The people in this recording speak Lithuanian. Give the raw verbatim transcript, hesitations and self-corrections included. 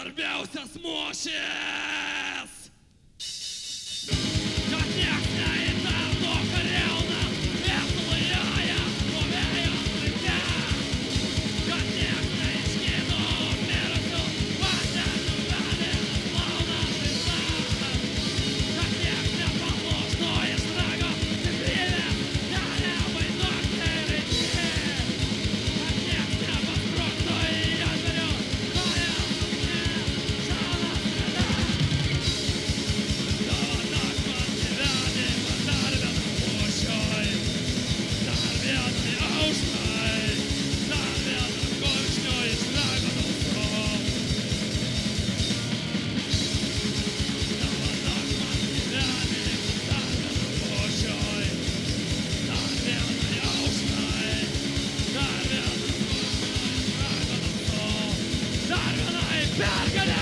svarbiausias mūšis. Kad nieks neįtartų kariauna Lietuvoje po vėjo laike. Kad nieks neišgydo mirusių vandenių vedinas plaunant visas. Kad nieks nepalūžtų iš rago stiprybės neriamai naktai reikė. Kad nieks nepaspruktų į ežerių kojas ugne šalas reda. Tavo nakmas gyvenimas dar vienam mūšiui, dar vienai aušrai, dar vienam gurkšniui iš rago dausų. Tavo nakmas gyvenimas dar vienam mūšiui, dar vienai aušrai, dar vienam gurkšniui iš rago dausų, dar vienai pergalei.